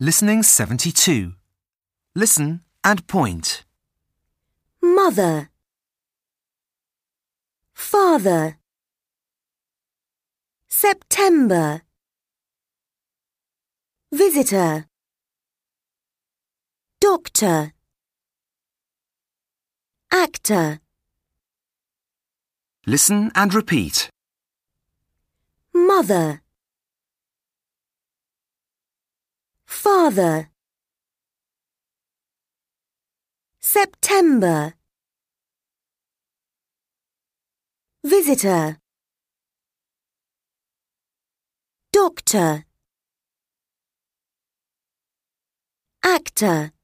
Listening 72. Listen and point. Mother, father, September, visitor, doctor, actor. Listen and repeat. Mother, father, September, visitor, doctor, actor.